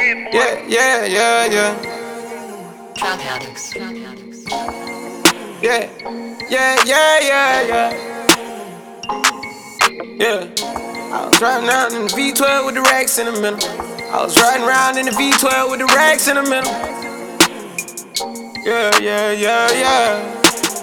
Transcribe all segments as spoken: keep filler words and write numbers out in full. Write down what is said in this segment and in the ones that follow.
Yeah, yeah, yeah, yeah. Drug addicts. Yeah, yeah, yeah, yeah, yeah. Yeah. I was riding around in the V twelve with the racks in the middle. I was riding around in the V twelve with the racks in the middle. Yeah, yeah, yeah, yeah.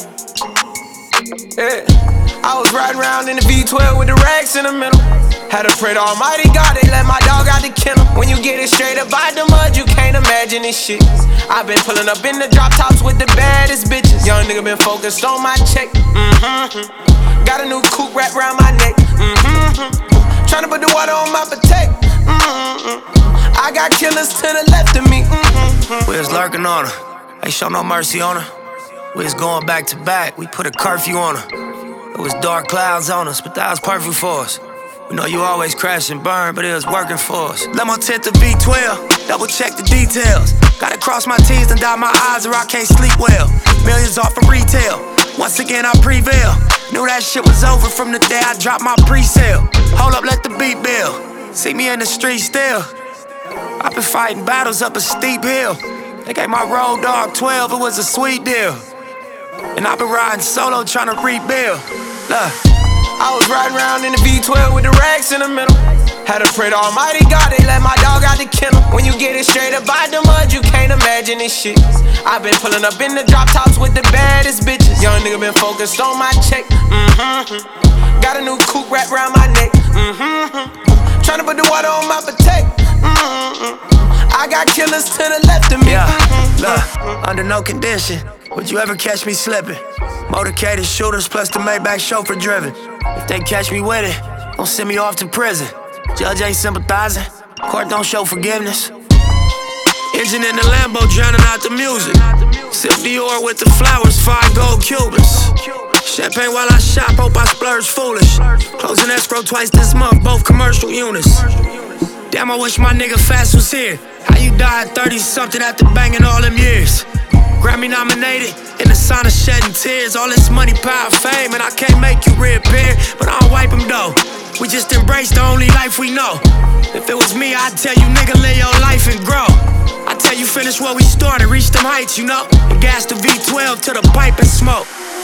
Yeah. I was riding around in the V twelve with the racks in the middle. Had to pray to Almighty God, they let my dog out the kennel. When you get it straight up out the mud, you can't imagine this shit. I been pulling up in the drop tops with the baddest bitches. Young nigga been focused on my check. Mm-hmm. Got a new coupe wrapped around my neck. Mm-hmm. Tryna put the water on my potato. Mm-hmm. I got killers to the left of me. Mm-hmm. We was lurking on her, ain't show no mercy on her. We was going back to back, we put a curfew on her. It was dark clouds on us, but that was perfect for us. We know you always crash and burn, but it was working for us. Let my tent to V twelve, double check the details. Gotta cross my T's and dot my I's or I can't sleep well. Millions off of retail, once again I prevail. Knew that shit was over from the day I dropped my pre-sale. Hold up, let the beat build. See me in the street still. I've been fighting battles up a steep hill. They gave my road dog twelve, it was a sweet deal. And I've been riding solo trying to rebuild. Look. I was riding around in the V twelve with the racks in the middle. Had to pray to Almighty God, they let my dog out the kennel. When you get it straight up out the mud, you can't imagine this shit. I been pulling up in the drop tops with the baddest bitches. Young nigga been focused on my check. Mm-hmm. Got a new coupe wrapped around my neck. Mm-hmm. Tryna put the water on my potato. Mm-hmm. I got killers to the left of me. Yeah, mm-hmm. look, under no condition would you ever catch me slipping. Motorcaded shooters plus the Maybach chauffeur driven. If they catch me with it, don't send me off to prison. Judge ain't sympathizing, court don't show forgiveness. Engine in the Lambo drowning out the music. Sip Dior with the flowers, five gold Cubans. Champagne while I shop, hope I splurge foolish. Closing escrow twice this month, both commercial units. Damn, I wish my nigga Fast was here. How you died thirty something after banging all them years? Grammy nominated, in the sauna shedding tears. All this money, power, fame, and I can't make you reappear. But I'll wipe them though. We just embrace the only life we know. If it was me, I'd tell you nigga live your life and grow. I'd tell you finish what we started, reach them heights, you know. And gas the V twelve to the pipe and smoke.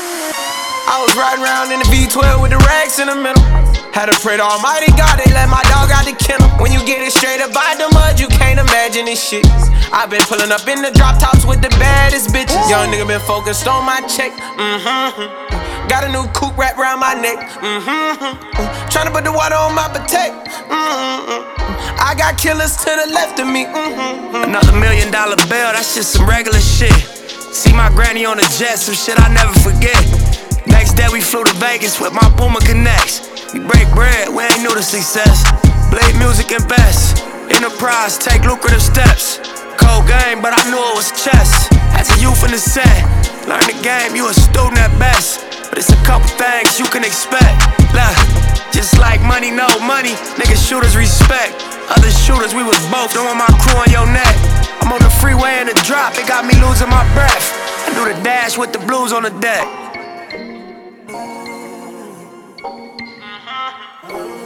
I was riding around in the V twelve with the racks in the middle. Had to pray to Almighty God, they let my dog out the kennel. When you get it straight up out the mud, you can't imagine this shit. I been pulling up in the drop tops with the baddest bitches. Young nigga been focused on my check. Mm-hmm. Got a new coupe wrapped around my neck. Mm-hmm. Tryna put the water on my potato. Mm-hmm. I got killers to the left of me. Mm-hmm. Another million dollar bill, that's just some regular shit. See my granny on the jet, some shit I never forget. Next day we flew to Vegas with my Puma Connects. We break bread, we ain't new to success. Blade music and best. Enterprise, take lucrative steps. Cold game, but I knew it was chess. As a youth in the set, learn the game, you a student at best. But it's a couple things you can expect. Look, just like money, no money, niggas shooters respect. Other shooters, we was both throwing my crew on your neck. I'm on the freeway in the drop, it got me losing my breath. I do the dash with the blues on the deck. Uh-huh.